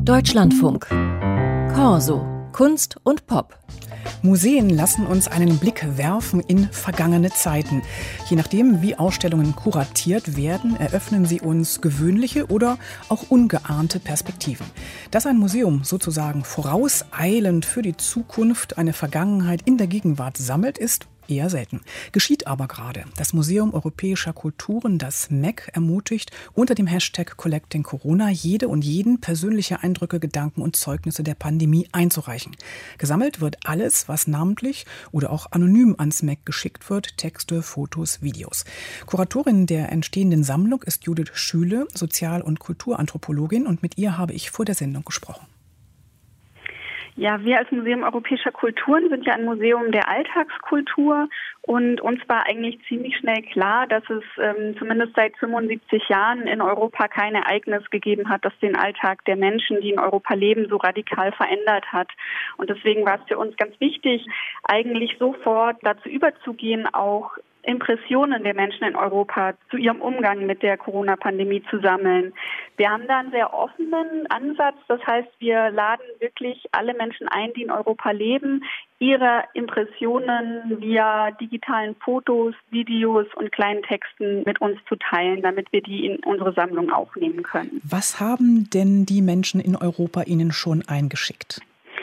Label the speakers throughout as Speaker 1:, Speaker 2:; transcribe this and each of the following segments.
Speaker 1: Deutschlandfunk. Corso. Kunst und Pop.
Speaker 2: Museen lassen uns einen Blick werfen in vergangene Zeiten. Je nachdem, wie Ausstellungen kuratiert werden, eröffnen sie uns gewöhnliche oder auch ungeahnte Perspektiven. Dass ein Museum sozusagen vorauseilend für die Zukunft eine Vergangenheit in der Gegenwart sammelt, ist eher selten. Geschieht aber gerade. Das Museum Europäischer Kulturen, das MEC, ermutigt unter dem Hashtag Collecting Corona jede und jeden persönliche Eindrücke, Gedanken und Zeugnisse der Pandemie einzureichen. Gesammelt wird alles, was namentlich oder auch anonym ans MEC geschickt wird, Texte, Fotos, Videos. Kuratorin der entstehenden Sammlung ist Judith Schüle, Sozial- und Kulturanthropologin, und mit ihr habe ich vor der Sendung gesprochen.
Speaker 3: Ja, wir als Museum Europäischer Kulturen sind ja ein Museum der Alltagskultur und uns war eigentlich ziemlich schnell klar, dass es zumindest seit 75 Jahren in Europa kein Ereignis gegeben hat, das den Alltag der Menschen, die in Europa leben, so radikal verändert hat. Und deswegen war es für uns ganz wichtig, eigentlich sofort dazu überzugehen, auch Impressionen der Menschen in Europa zu ihrem Umgang mit der Corona-Pandemie zu sammeln. Wir haben da einen sehr offenen Ansatz. Das heißt, wir laden wirklich alle Menschen ein, die in Europa leben, ihre Impressionen via digitalen Fotos, Videos und kleinen Texten mit uns zu teilen, damit wir die in unsere Sammlung aufnehmen können.
Speaker 2: Was haben denn die Menschen in Europa Ihnen schon eingeschickt?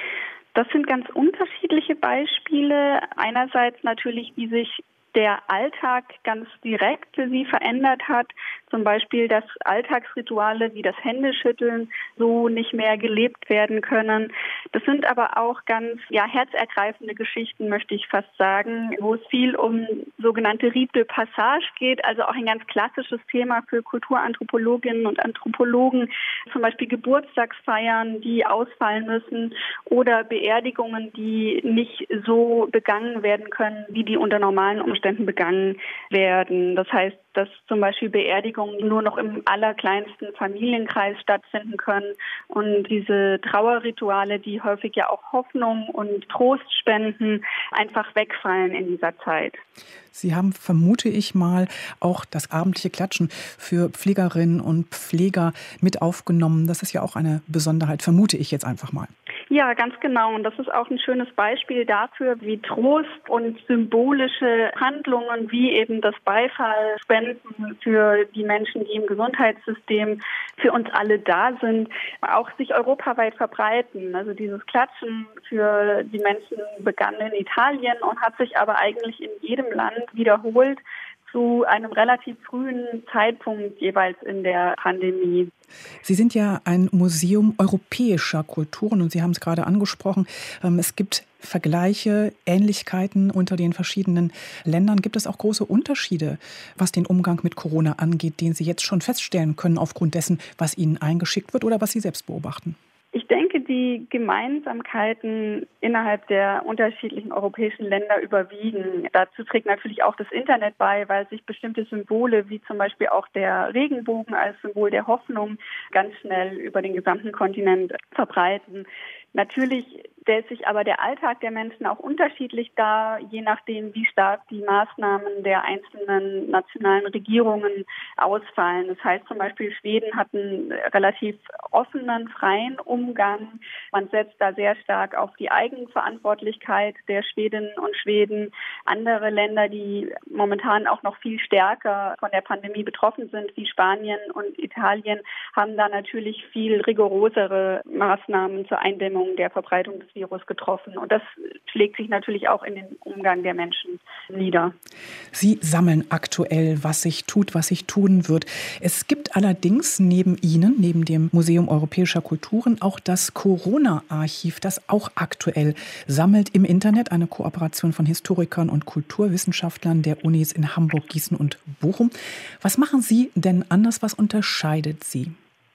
Speaker 3: Das sind ganz unterschiedliche Beispiele. Einerseits natürlich, wie sich der Alltag ganz direkt für sie verändert hat. Zum Beispiel, dass Alltagsrituale wie das Händeschütteln so nicht mehr gelebt werden können. Das sind aber auch ganz herzergreifende Geschichten, möchte ich fast sagen, wo es viel um sogenannte Rite de Passage geht, also auch ein ganz klassisches Thema für Kulturanthropologinnen und Anthropologen, zum Beispiel Geburtstagsfeiern, die ausfallen müssen, oder Beerdigungen, die nicht so begangen werden können, wie die unter normalen Umständen begangen werden. Das heißt, dass zum Beispiel Beerdigungen nur noch im allerkleinsten Familienkreis stattfinden können und diese Trauerrituale, die häufig ja auch Hoffnung und Trost spenden, einfach wegfallen in dieser Zeit.
Speaker 2: Sie haben, vermute ich mal, auch das abendliche Klatschen für Pflegerinnen und Pfleger mit aufgenommen. Das ist ja auch eine Besonderheit, vermute ich jetzt einfach mal.
Speaker 3: Ja, ganz genau. Und das ist auch ein schönes Beispiel dafür, wie Trost und symbolische Handlungen, wie eben das Beifallspenden für die Menschen, die im Gesundheitssystem für uns alle da sind, auch sich europaweit verbreiten. Also dieses Klatschen für die Menschen begann in Italien und hat sich aber eigentlich in jedem Land wiederholt, zu einem relativ frühen Zeitpunkt jeweils in der Pandemie.
Speaker 2: Sie sind ja ein Museum europäischer Kulturen und Sie haben es gerade angesprochen. Es gibt Vergleiche, Ähnlichkeiten unter den verschiedenen Ländern. Gibt es auch große Unterschiede, was den Umgang mit Corona angeht, den Sie jetzt schon feststellen können aufgrund dessen, was Ihnen eingeschickt wird oder was Sie selbst beobachten?
Speaker 3: Ich denke, die Gemeinsamkeiten innerhalb der unterschiedlichen europäischen Länder überwiegen. Dazu trägt natürlich auch das Internet bei, weil sich bestimmte Symbole, wie zum Beispiel auch der Regenbogen als Symbol der Hoffnung, ganz schnell über den gesamten Kontinent verbreiten. Natürlich stellt sich aber der Alltag der Menschen auch unterschiedlich dar, je nachdem, wie stark die Maßnahmen der einzelnen nationalen Regierungen ausfallen. Das heißt zum Beispiel, Schweden hat einen relativ offenen, freien Umgang. Man setzt da sehr stark auf die Eigenverantwortlichkeit der Schwedinnen und Schweden. Andere Länder, die momentan auch noch viel stärker von der Pandemie betroffen sind, wie Spanien und Italien, haben da natürlich viel rigorosere Maßnahmen zur Eindämmung der Verbreitung des Virus getroffen. Und das schlägt sich natürlich auch in den Umgang der Menschen nieder.
Speaker 2: Sie sammeln aktuell, was sich tut, was sich tun wird. Es gibt allerdings neben Ihnen, neben dem Museum Europäischer Kulturen, auch das Corona-Archiv, das auch aktuell sammelt im Internet. Eine Kooperation von Historikern und Kulturwissenschaftlern der Unis in Hamburg, Gießen und Bochum. Was machen Sie denn anders? Was unterscheidet Sie?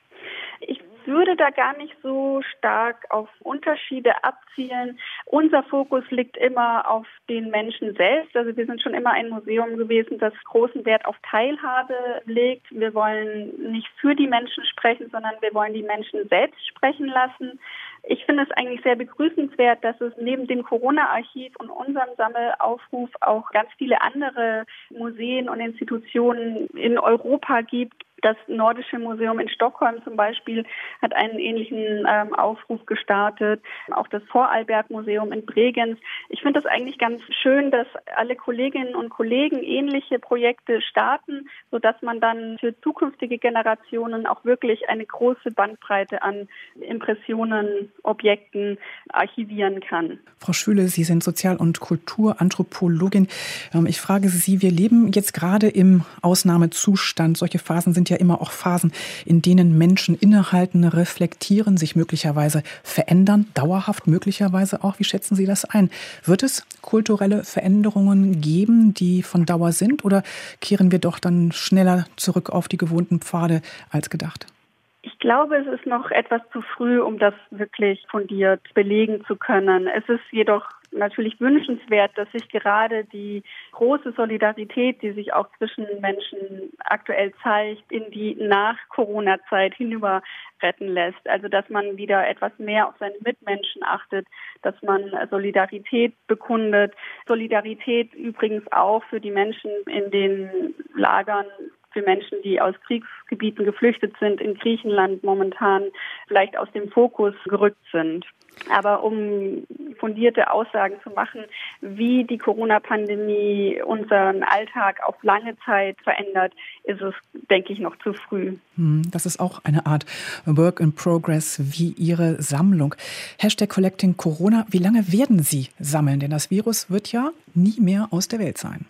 Speaker 3: Ich würde da gar nicht so stark auf Unterschiede abzielen. Unser Fokus liegt immer auf den Menschen selbst. Also wir sind schon immer ein Museum gewesen, das großen Wert auf Teilhabe legt. Wir wollen nicht für die Menschen sprechen, sondern wir wollen die Menschen selbst sprechen lassen. Ich finde es eigentlich sehr begrüßenswert, dass es neben dem Corona-Archiv und unserem Sammelaufruf auch ganz viele andere Museen und Institutionen in Europa gibt, Das Nordische Museum in Stockholm zum Beispiel hat einen ähnlichen Aufruf gestartet. Auch das Vorarlberg-Museum in Bregenz. Ich finde das eigentlich ganz schön, dass alle Kolleginnen und Kollegen ähnliche Projekte starten, sodass man dann für zukünftige Generationen auch wirklich eine große Bandbreite an Impressionen, Objekten archivieren kann.
Speaker 2: Frau Schüle, Sie sind Sozial- und Kulturanthropologin. Ich frage Sie, wir leben jetzt gerade im Ausnahmezustand. Solche Phasen sind ja immer auch Phasen, in denen Menschen innehalten, reflektieren, sich möglicherweise verändern, dauerhaft möglicherweise auch. Wie schätzen Sie das ein? Wird es kulturelle Veränderungen geben, die von Dauer sind, oder kehren wir doch dann schneller zurück auf die gewohnten Pfade als gedacht?
Speaker 3: Ich glaube, es ist noch etwas zu früh, um das wirklich fundiert belegen zu können. Es ist jedoch natürlich wünschenswert, dass sich gerade die große Solidarität, die sich auch zwischen Menschen aktuell zeigt, in die Nach-Corona-Zeit hinüber retten lässt. Also dass man wieder etwas mehr auf seine Mitmenschen achtet, dass man Solidarität bekundet. Solidarität übrigens auch für die Menschen in den Lagern, für Menschen, die aus Kriegsgebieten geflüchtet sind, in Griechenland momentan vielleicht aus dem Fokus gerückt sind. Aber um fundierte Aussagen zu machen, wie die Corona-Pandemie unseren Alltag auf lange Zeit verändert, ist es, denke ich, noch zu früh.
Speaker 2: Das ist auch eine Art Work in Progress wie Ihre Sammlung. #Collecting Corona. Wie lange werden Sie sammeln? Denn das Virus wird ja nie mehr aus der Welt sein.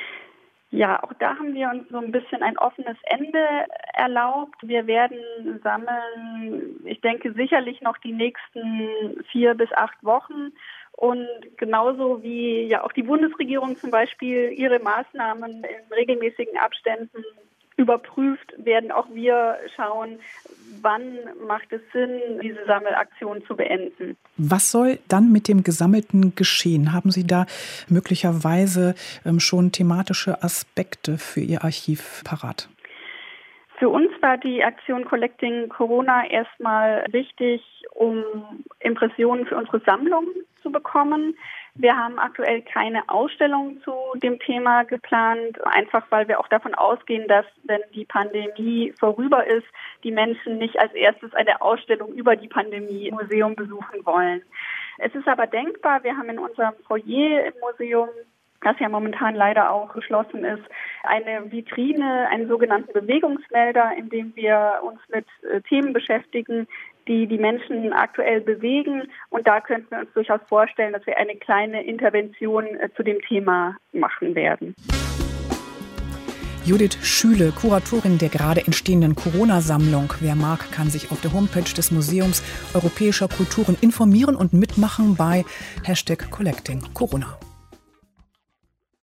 Speaker 3: Ja, auch da haben wir uns so ein bisschen ein offenes Ende erlaubt. Wir werden sammeln, ich denke, sicherlich noch die nächsten 4 bis 8 Wochen. Und genauso wie ja auch die Bundesregierung zum Beispiel ihre Maßnahmen in regelmäßigen Abständen überprüft, werden auch wir schauen, wann macht es Sinn, diese Sammelaktion zu beenden.
Speaker 2: Was soll dann mit dem Gesammelten geschehen? Haben Sie da möglicherweise schon thematische Aspekte für Ihr Archiv parat?
Speaker 3: Für uns war die Aktion Collecting Corona erstmal wichtig, um Impressionen für unsere Sammlung zu bekommen. Wir haben aktuell keine Ausstellung zu dem Thema geplant, einfach weil wir auch davon ausgehen, dass, wenn die Pandemie vorüber ist, die Menschen nicht als erstes eine Ausstellung über die Pandemie im Museum besuchen wollen. Es ist aber denkbar, wir haben in unserem Foyer im Museum, das ja momentan leider auch geschlossen ist, eine Vitrine, einen sogenannten Bewegungsmelder, in dem wir uns mit Themen beschäftigen, die die Menschen aktuell bewegen. Und da könnten wir uns durchaus vorstellen, dass wir eine kleine Intervention zu dem Thema machen werden.
Speaker 2: Judith Schüle, Kuratorin der gerade entstehenden Corona-Sammlung. Wer mag, kann sich auf der Homepage des Museums Europäischer Kulturen informieren und mitmachen bei #Collecting Corona.